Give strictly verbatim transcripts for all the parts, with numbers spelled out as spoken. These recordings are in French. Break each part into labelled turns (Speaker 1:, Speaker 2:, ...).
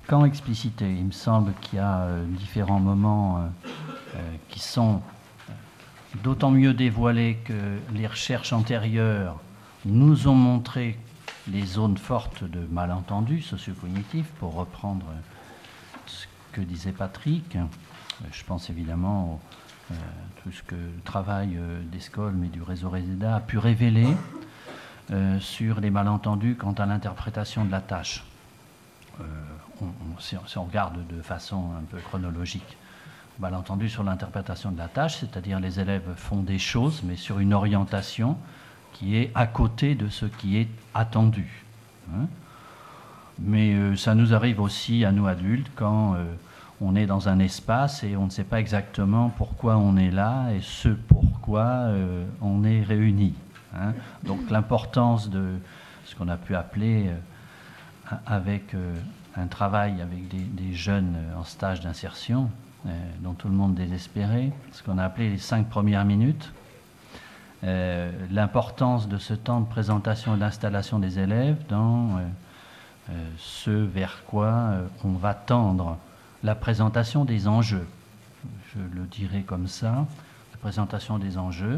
Speaker 1: quand expliciter? Il me semble qu'il y a euh, différents moments euh, euh, qui sont d'autant mieux dévoilés que les recherches antérieures nous ont montré les zones fortes de malentendus socio-cognitifs, pour reprendre ce que disait Patrick. Je pense évidemment à euh, tout ce que le travail euh, d'Escolm et du réseau Reseda a pu révéler euh, sur les malentendus quant à l'interprétation de la tâche. Euh, on, on, si, on, si on regarde de façon un peu chronologique, malentendu sur l'interprétation de la tâche, c'est-à-dire les élèves font des choses, mais sur une orientation qui est à côté de ce qui est attendu. Hein. Mais euh, ça nous arrive aussi à nous adultes quand euh, on est dans un espace et on ne sait pas exactement pourquoi on est là et ce pourquoi euh, on est réunis. Hein. Donc l'importance de ce qu'on a pu appeler euh, avec euh, un travail avec des, des jeunes en stage d'insertion, euh, dont tout le monde désespérait, ce qu'on a appelé les cinq premières minutes. Euh, l'importance de ce temps de présentation et d'installation des élèves dans euh, euh, ce vers quoi euh, on va tendre la présentation des enjeux. Je le dirais comme ça, la présentation des enjeux.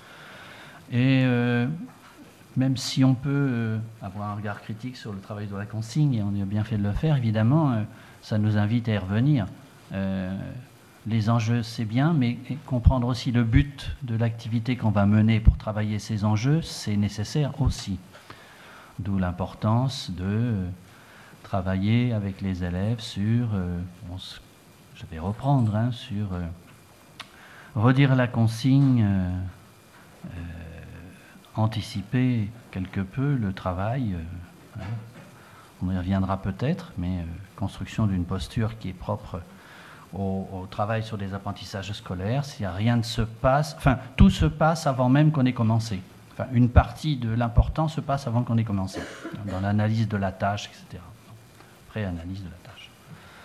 Speaker 1: Et euh, même si on peut euh, avoir un regard critique sur le travail de la consigne, et on a bien fait de le faire, évidemment, euh, ça nous invite à y revenir. Euh, Les enjeux, c'est bien, mais comprendre aussi le but de l'activité qu'on va mener pour travailler ces enjeux, c'est nécessaire aussi. D'où l'importance de travailler avec les élèves sur, euh, bon, je vais reprendre, hein, sur euh, redire la consigne, euh, euh, anticiper quelque peu le travail. Euh, hein. On y reviendra peut-être, mais euh, construction d'une posture qui est propre Au, au travail sur des apprentissages scolaires, s'il n'y a rien ne se passe, enfin, tout se passe avant même qu'on ait commencé. Enfin, une partie de l'important se passe avant qu'on ait commencé, dans l'analyse de la tâche, et cetera. Pré-analyse de la tâche.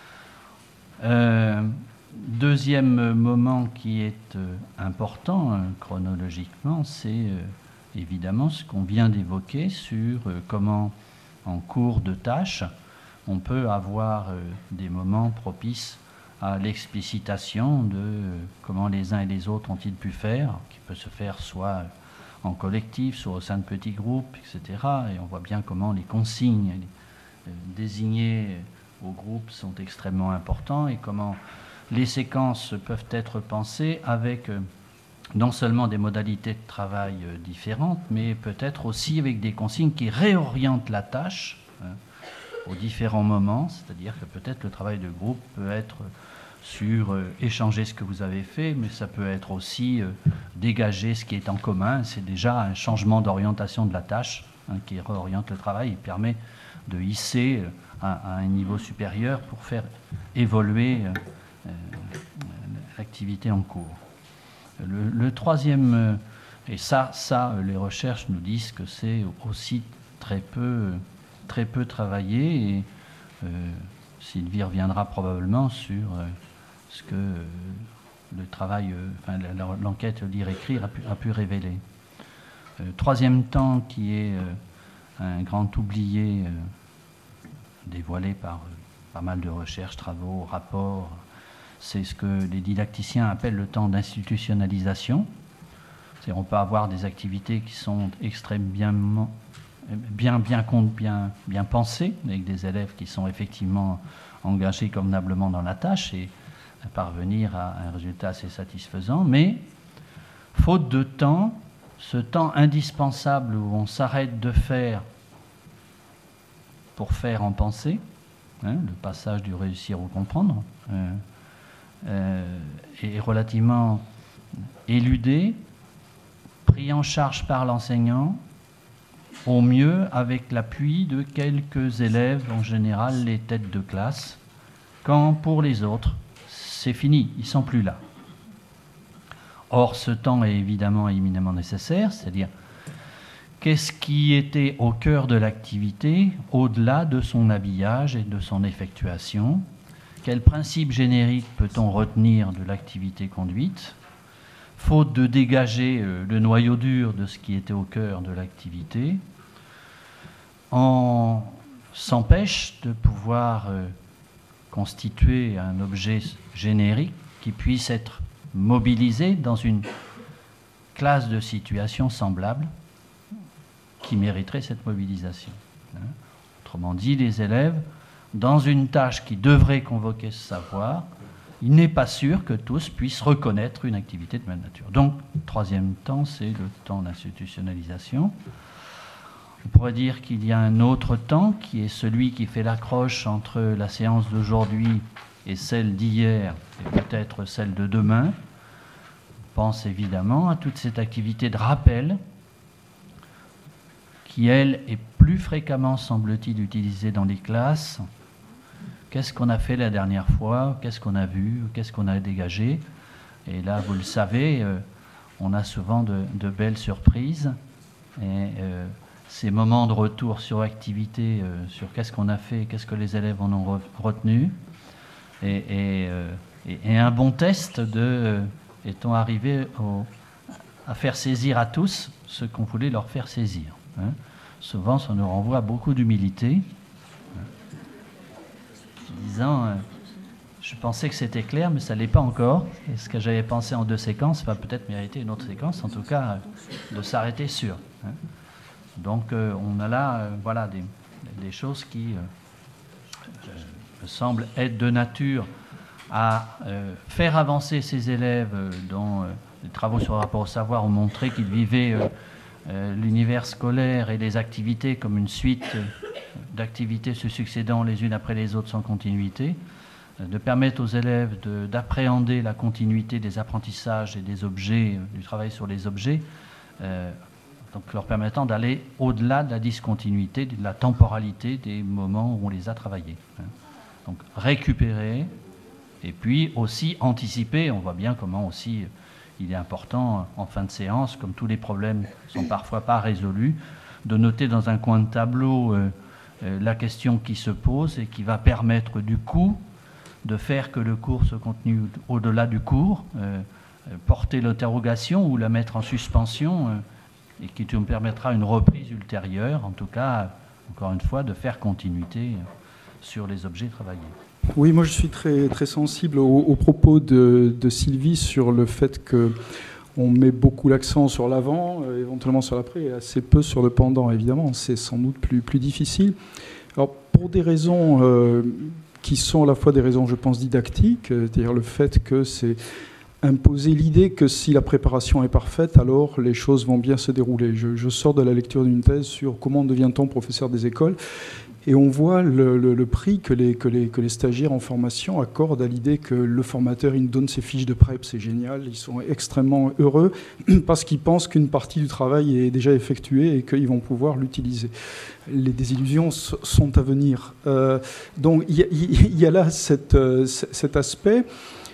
Speaker 1: Euh, deuxième moment qui est euh, important euh, chronologiquement, c'est euh, évidemment ce qu'on vient d'évoquer sur euh, comment, en cours de tâche, on peut avoir euh, des moments propices à l'explicitation de comment les uns et les autres ont-ils pu faire, qui peut se faire soit en collectif, soit au sein de petits groupes, et cetera. Et on voit bien comment les consignes désignées au groupe sont extrêmement importants et comment les séquences peuvent être pensées avec non seulement des modalités de travail différentes, mais peut-être aussi avec des consignes qui réorientent la tâche hein, aux différents moments, c'est-à-dire que peut-être le travail de groupe peut être sur euh, échanger ce que vous avez fait, mais ça peut être aussi euh, dégager ce qui est en commun. C'est déjà un changement d'orientation de la tâche hein, qui réoriente le travail et permet de hisser euh, à, à un niveau supérieur pour faire évoluer euh, euh, l'activité en cours. Le, le troisième, euh, et ça, ça, les recherches nous disent que c'est aussi très peu, très peu travaillé et euh, Sylvie reviendra probablement sur euh, ce que euh, le travail, euh, enfin, l'enquête Lire-Écrire a pu, a pu révéler. Euh, troisième temps qui est euh, un grand oublié euh, dévoilé par euh, pas mal de recherches, travaux, rapports, c'est ce que les didacticiens appellent le temps d'institutionnalisation. C'est, on peut avoir des activités qui sont extrêmement bien, bien, bien, bien pensées, avec des élèves qui sont effectivement engagés convenablement dans la tâche et à parvenir à un résultat assez satisfaisant, mais faute de temps, ce temps indispensable où on s'arrête de faire pour faire en penser, hein, le passage du réussir au comprendre, euh, euh, est relativement éludé, pris en charge par l'enseignant, au mieux avec l'appui de quelques élèves, en général les têtes de classe, quand pour les autres, c'est fini, ils ne sont plus là. Or, ce temps est évidemment éminemment nécessaire, c'est-à-dire qu'est-ce qui était au cœur de l'activité, au-delà de son habillage et de son effectuation? Quel principe générique peut-on retenir de l'activité conduite? Faute de dégager le noyau dur de ce qui était au cœur de l'activité, on s'empêche de pouvoir constituer un objet générique qui puisse être mobilisé dans une classe de situation semblable qui mériterait cette mobilisation. Autrement dit, les élèves, dans une tâche qui devrait convoquer ce savoir, il n'est pas sûr que tous puissent reconnaître une activité de même nature. Donc, troisième temps, c'est le temps d'institutionnalisation. On pourrait dire qu'il y a un autre temps qui est celui qui fait l'accroche entre la séance d'aujourd'hui et celle d'hier, et peut-être celle de demain. On pense évidemment à toute cette activité de rappel qui, elle, est plus fréquemment, semble-t-il, utilisée dans les classes. Qu'est-ce qu'on a fait la dernière fois? Qu'est-ce qu'on a vu? Qu'est-ce qu'on a dégagé? Et là, vous le savez, euh, on a souvent de, de belles surprises. Et euh, ces moments de retour sur activité, euh, sur qu'est-ce qu'on a fait, qu'est-ce que les élèves en ont re- retenu, et, et, euh, et, et un bon test de euh, est-on arrivé au, à faire saisir à tous ce qu'on voulait leur faire saisir. Hein. Souvent, ça nous renvoie à beaucoup d'humilité. Disant, euh, je pensais que c'était clair, mais ça ne l'est pas encore. Et ce que j'avais pensé en deux séquences va peut-être mériter une autre séquence, en tout cas, euh, de s'arrêter sur. Hein. Donc, euh, on a là, euh, voilà, des, des choses qui euh, euh, semblent être de nature à euh, faire avancer ces élèves euh, dont euh, les travaux sur le rapport au savoir ont montré qu'ils vivaient euh, euh, l'univers scolaire et les activités comme une suite euh, d'activités se succédant les unes après les autres sans continuité, euh, de permettre aux élèves de, d'appréhender la continuité des apprentissages et des objets, euh, du travail sur les objets, euh, donc leur permettant d'aller au-delà de la discontinuité, de la temporalité des moments où on les a travaillés. Hein. Donc récupérer, et puis aussi anticiper. On voit bien comment aussi il est important en fin de séance, comme tous les problèmes ne sont parfois pas résolus, de noter dans un coin de tableau euh, euh, la question qui se pose et qui va permettre du coup de faire que le cours se continue au-delà du cours, euh, porter l'interrogation ou la mettre en suspension euh, et qui nous permettra une reprise ultérieure, en tout cas, encore une fois, de faire continuité sur les objets travaillés.
Speaker 2: Oui, moi je suis très, très sensible aux, aux propos de, de Sylvie sur le fait qu'on met beaucoup l'accent sur l'avant, euh, éventuellement sur l'après, et assez peu sur le pendant, évidemment. C'est sans doute plus, plus difficile. Alors, pour des raisons euh, qui sont à la fois des raisons, je pense, didactiques, c'est-à-dire le fait que c'est imposer l'idée que si la préparation est parfaite, alors les choses vont bien se dérouler. Je, je sors de la lecture d'une thèse sur comment devient-on professeur des écoles, et on voit le, le, le prix que les, que, les, que les stagiaires en formation accordent à l'idée que le formateur, il nous donne ses fiches de prep, c'est génial, ils sont extrêmement heureux parce qu'ils pensent qu'une partie du travail est déjà effectuée et qu'ils vont pouvoir l'utiliser. Les désillusions sont à venir. Euh, donc il y, y, y a là cette, euh, cet aspect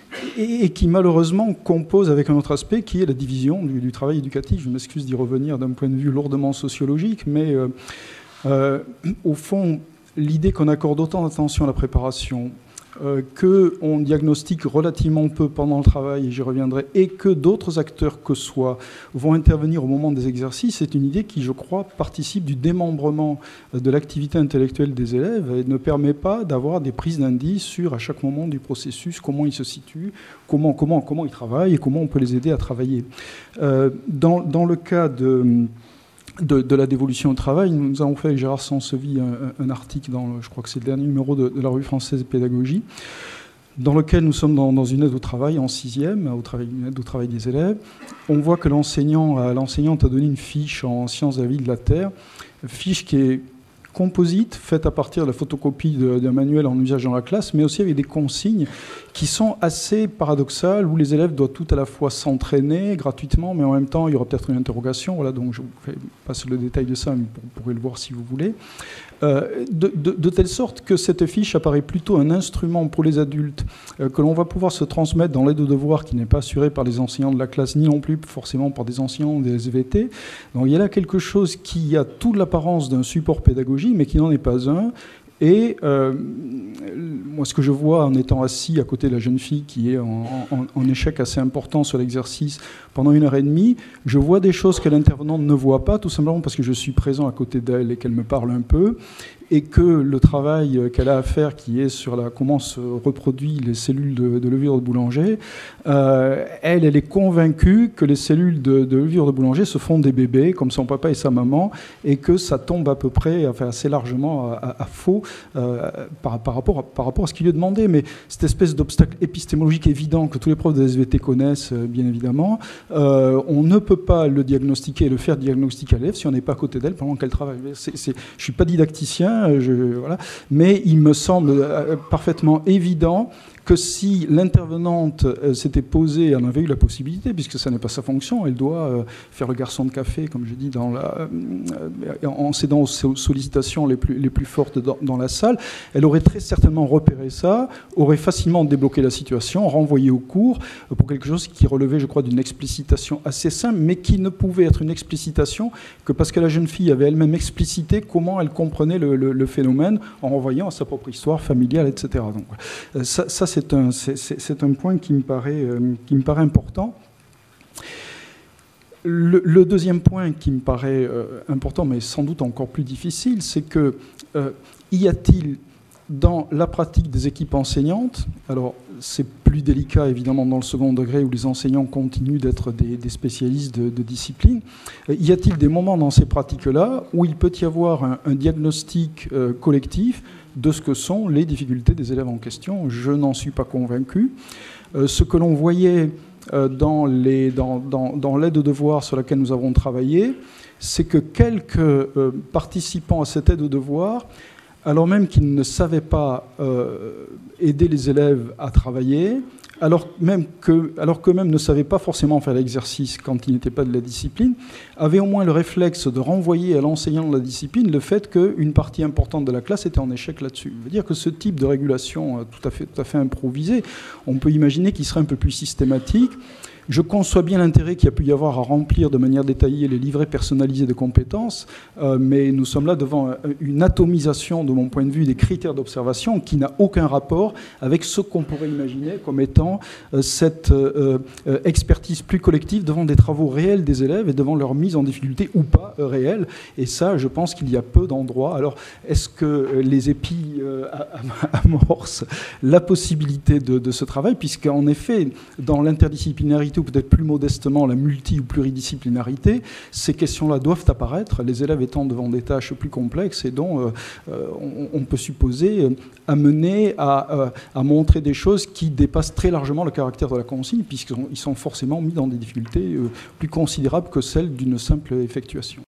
Speaker 2: et, et qui malheureusement compose avec un autre aspect qui est la division du, du travail éducatif. Je m'excuse d'y revenir d'un point de vue lourdement sociologique, mais... Euh, Euh, au fond, l'idée qu'on accorde autant d'attention à la préparation, euh, qu'on diagnostique relativement peu pendant le travail, et j'y reviendrai, et que d'autres acteurs que soi vont intervenir au moment des exercices, c'est une idée qui, je crois, participe du démembrement de l'activité intellectuelle des élèves et ne permet pas d'avoir des prises d'indices sur, à chaque moment du processus, comment ils se situent, comment, comment, comment ils travaillent et comment on peut les aider à travailler. Euh, dans, dans le cas de... De, de la dévolution au travail, nous avons fait avec Gérard Sansevy un, un article dans, le, je crois que c'est le dernier numéro de, de la Revue française de pédagogie, dans lequel nous sommes dans, dans une aide au travail en sixième, au travail, une aide au travail des élèves. On voit que l'enseignant, l'enseignante a donné une fiche en sciences de la vie et de la terre, fiche qui est composite, faite à partir de la photocopie d'un manuel en usage dans la classe, mais aussi avec des consignes qui sont assez paradoxales, où les élèves doivent tout à la fois s'entraîner gratuitement, mais en même temps, il y aura peut-être une interrogation. Voilà, donc je vous passe le détail de ça, mais vous pourrez le voir si vous voulez. Euh, de, de, de telle sorte que cette fiche apparaît plutôt un instrument pour les adultes euh, que l'on va pouvoir se transmettre dans l'aide aux devoirs qui n'est pas assurée par les enseignants de la classe, ni non plus forcément par des enseignants des S V T. Donc il y a là quelque chose qui a toute l'apparence d'un support pédagogique, mais qui n'en est pas un. Et euh, moi, ce que je vois en étant assis à côté de la jeune fille qui est en, en, en échec assez important sur l'exercice pendant une heure et demie, je vois des choses que l'intervenante ne voit pas, tout simplement parce que je suis présent à côté d'elle et qu'elle me parle un peu. et que le travail qu'elle a à faire, qui est sur la, comment se reproduisent les cellules de, de levure de boulanger, euh, elle, elle est convaincue que les cellules de, de levure de boulanger se font des bébés, comme son papa et sa maman, et que ça tombe à peu près, enfin assez largement à, à, à faux euh, par, par, rapport à, par rapport à ce qu'il lui est demandé. Mais cette espèce d'obstacle épistémologique évident que tous les profs de S V T connaissent, bien évidemment, euh, on ne peut pas le diagnostiquer et le faire diagnostiquer à l'élève si on n'est pas à côté d'elle pendant qu'elle travaille. C'est, c'est, je ne suis pas didacticien, je, voilà, mais il me semble parfaitement évident que si l'intervenante euh, s'était posée, elle en avait eu la possibilité, puisque ça n'est pas sa fonction, elle doit euh, faire le garçon de café, comme je dis, dans la, euh, en cédant aux sollicitations les plus, les plus fortes dans, dans la salle, elle aurait très certainement repéré ça, aurait facilement débloqué la situation, renvoyé au cours euh, pour quelque chose qui relevait, je crois, d'une explicitation assez simple, mais qui ne pouvait être une explicitation que parce que la jeune fille avait elle-même explicité comment elle comprenait le, le, le phénomène en renvoyant à sa propre histoire familiale, et cetera. Donc, euh, ça, ça C'est un, c'est, c'est un point qui me paraît, euh, qui me paraît important. Le, le deuxième point qui me paraît euh, important, mais sans doute encore plus difficile, c'est que euh, y a-t-il dans la pratique des équipes enseignantes, alors c'est plus délicat évidemment dans le second degré où les enseignants continuent d'être des, des spécialistes de, de discipline, euh, y a-t-il des moments dans ces pratiques-là où il peut y avoir un, un diagnostic euh, collectif de ce que sont les difficultés des élèves en question? Je n'en suis pas convaincu. Euh, ce que l'on voyait euh, dans, les, dans, dans, dans l'aide aux devoirs sur laquelle nous avons travaillé, c'est que quelques euh, participants à cette aide aux devoirs, alors même qu'ils ne savaient pas euh, aider les élèves à travailler, alors même que, alors qu'eux-mêmes ne savaient pas forcément faire l'exercice quand il n'était pas de la discipline, avaient au moins le réflexe de renvoyer à l'enseignant de la discipline le fait qu'une partie importante de la classe était en échec là-dessus. Ça veut dire que ce type de régulation tout à fait, tout à fait improvisée, on peut imaginer qu'il serait un peu plus systématique. Je conçois bien l'intérêt qu'il y a pu y avoir à remplir de manière détaillée les livrets personnalisés de compétences, euh, mais nous sommes là devant une atomisation, de mon point de vue, des critères d'observation qui n'a aucun rapport avec ce qu'on pourrait imaginer comme étant euh, cette euh, euh, expertise plus collective devant des travaux réels des élèves et devant leur mise en difficulté ou pas euh, réelle. Et ça, je pense qu'il y a peu d'endroits. Alors, est-ce que les épis euh, amorcent la possibilité de, de ce travail, puisqu'en effet, dans l'interdisciplinarité, ou peut-être plus modestement la multi- ou pluridisciplinarité, ces questions-là doivent apparaître, les élèves étant devant des tâches plus complexes et dont euh, on, on peut supposer euh, amener à, euh, à montrer des choses qui dépassent très largement le caractère de la consigne, puisqu'ils sont forcément mis dans des difficultés euh, plus considérables que celles d'une simple effectuation.